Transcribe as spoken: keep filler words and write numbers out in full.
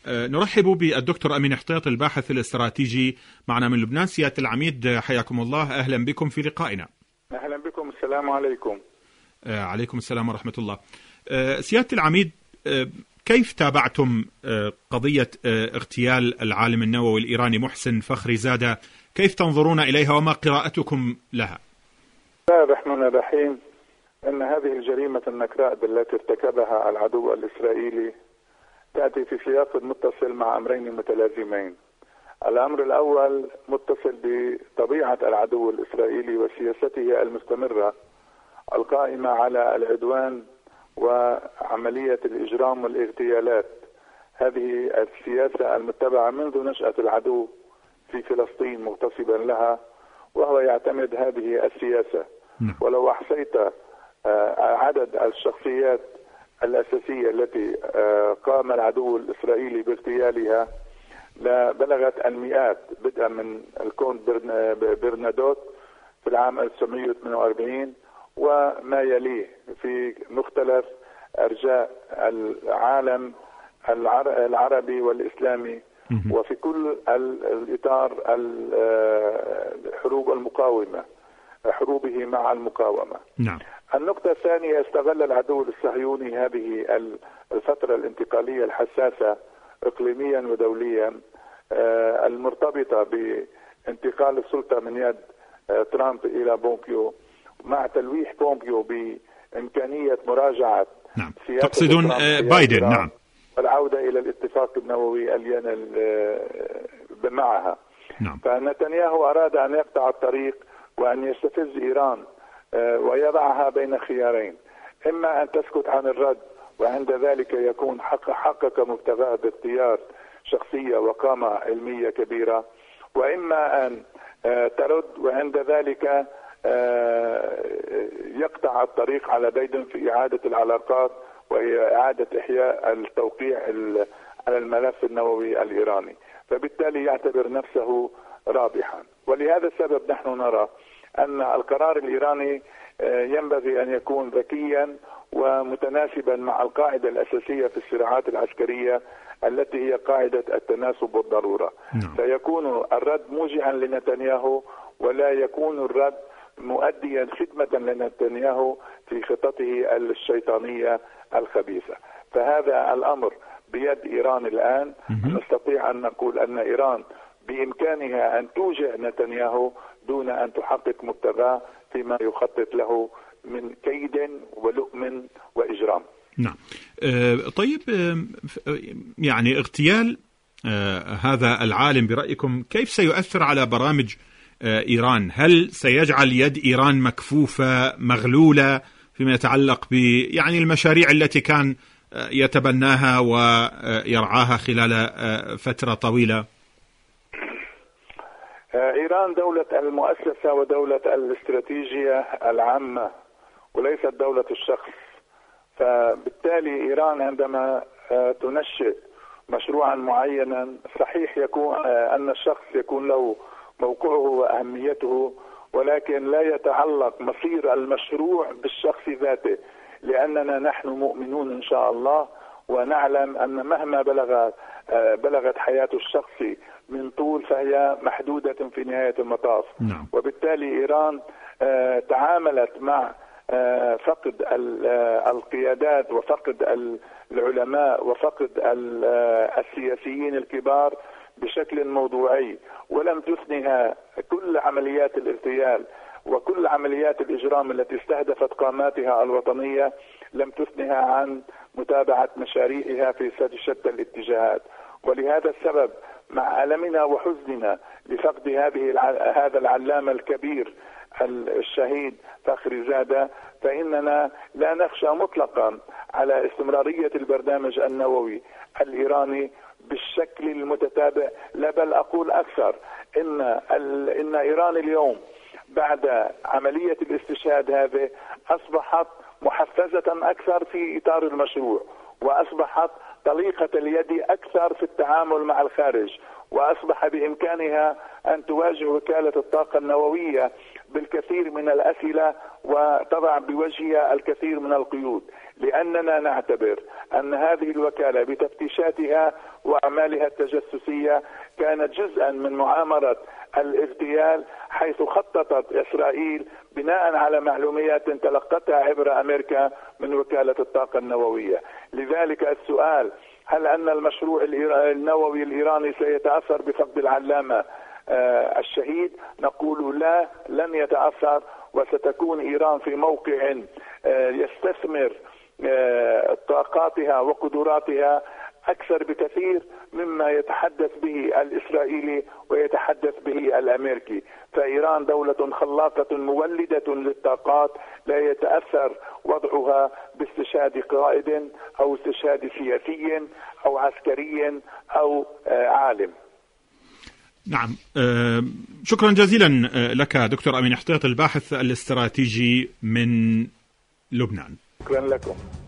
نرحب بالدكتور أمين حطيط الباحث الاستراتيجي معنا من لبنان. سيادة العميد حياكم الله، أهلا بكم في لقائنا. أهلا بكم، السلام عليكم. عليكم السلام ورحمة الله. سيادة العميد، كيف تابعتم قضية اغتيال العالم النووي الإيراني محسن فخريزادة؟ كيف تنظرون إليها وما قراءتكم لها؟ بسم الله الرحمن الرحيم. أن هذه الجريمة النكراء التي ارتكبها العدو الإسرائيلي تأتي في سياق متصل مع أمرين متلازمين. الأمر الأول متصل بطبيعة العدو الإسرائيلي وسياسته المستمرة القائمة على العدوان وعملية الإجرام والاغتيالات. هذه السياسة المتبعة منذ نشأة العدو في فلسطين مغتصبا لها، وهو يعتمد هذه السياسة. ولو أحصيت عدد الشخصيات الأساسية التي قام العدو الإسرائيلي باغتيالها لبلغت المئات، بدءا من الكونت برنادوت في العام ألف وتسعمئة وثمانية وأربعين وما يليه في مختلف أرجاء العالم العربي والإسلامي، وفي كل الإطار الحروب المقاومة، حروبه مع المقاومة. نعم. النقطة الثانية، استغل العدو الصهيوني هذه الفترة الانتقالية الحساسة إقليميا ودوليا المرتبطة بانتقال السلطة من يد ترامب إلى بومبيو، مع تلويح بومبيو بإمكانية مراجعة نعم. تقصدون بايدن؟ نعم. والعودة إلى الاتفاق النووي الينا معها. نعم. فنتنياهو أراد أن يقطع الطريق وأن يستفز إيران ويضعها بين خيارين: إما أن تسكت عن الرد وعند ذلك يكون حق حقق مبتغاه باختيار شخصية وقامة علمية كبيرة، وإما أن ترد وعند ذلك يقطع الطريق على بايدن في إعادة العلاقات وإعادة إحياء التوقيع على الملف النووي الإيراني. فبالتالي يعتبر نفسه رابحا. ولهذا السبب نحن نرى أن القرار الإيراني ينبغي أن يكون ذكيا ومتناسبا مع القاعدة الأساسية في الصراعات العسكرية التي هي قاعدة التناسب والضرورة. نعم. فيكون الرد موجعا لنتنياهو، ولا يكون الرد مؤديا خدمة لنتنياهو في خطته الشيطانية الخبيثة. فهذا الأمر بيد إيران الآن. نستطيع أن نقول أن إيران بإمكانها أن توجع نتنياهو دون أن تحقق مبتغاه فيما يخطط له من كيد ولؤم وإجرام. نعم. آه طيب، آه يعني اغتيال آه هذا العالم برأيكم كيف سيؤثر على برامج آه إيران؟ هل سيجعل يد إيران مكفوفة مغلولة فيما يتعلق ب يعني المشاريع التي كان آه يتبناها ويرعاها خلال آه فترة طويلة؟ إيران دولة المؤسسة ودولة الاستراتيجية العامة وليست دولة الشخص. فبالتالي إيران عندما تنشئ مشروعا معينا صحيح يكون أن الشخص يكون له موقعه وأهميته، ولكن لا يتعلق مصير المشروع بالشخص ذاته، لأننا نحن مؤمنون إن شاء الله ونعلم أن مهما بلغت بلغت حياة الشخص من طول فهي محدودة في نهاية المطاف. نعم. وبالتالي إيران تعاملت مع فقد القيادات وفقد العلماء وفقد السياسيين الكبار بشكل موضوعي، ولم تثنها كل عمليات الاغتيال وكل عمليات الإجرام التي استهدفت قاماتها الوطنية، لم تثنها عن متابعة مشاريعها في شتى الاتجاهات. ولهذا السبب مع ألمنا وحزننا لفقد هذه هذا العلامة الكبير الشهيد فخريزادة، فإننا لا نخشى مطلقا على استمرارية البرنامج النووي الإيراني بالشكل المتتابع. لا بل أقول أكثر، إن إن إيران اليوم بعد عملية الاستشهاد هذه أصبحت محفزة أكثر في إطار المشروع، وأصبحت طليقة اليد أكثر في التعامل مع الخارج، وأصبح بإمكانها أن تواجه وكالة الطاقة النووية بالكثير من الأسئلة وتضع بوجهها الكثير من القيود. لأننا نعتبر أن هذه الوكالة بتفتيشاتها وأعمالها التجسسية كانت جزءا من مؤامرة الاغتيال، حيث خططت إسرائيل بناء على معلومات تلقتها عبر أمريكا من وكالة الطاقة النووية. لذلك السؤال: هل أن المشروع النووي الإيراني سيتأثر بفقد العلامة الشهيد؟ نقول لا، لن يتأثر، وستكون إيران في موقع يستثمر طاقاتها وقدراتها أكثر بكثير مما يتحدث به الإسرائيلي ويتحدث به الأمريكي. فإيران دولة خلاقة مولدة للطاقات، لا يتأثر وضعها باستشهاد قائد أو استشهاد سياسي أو عسكري أو عالم. نعم، شكرا جزيلا لك دكتور أمين احتياط، الباحث الاستراتيجي من لبنان. شكرا لكم.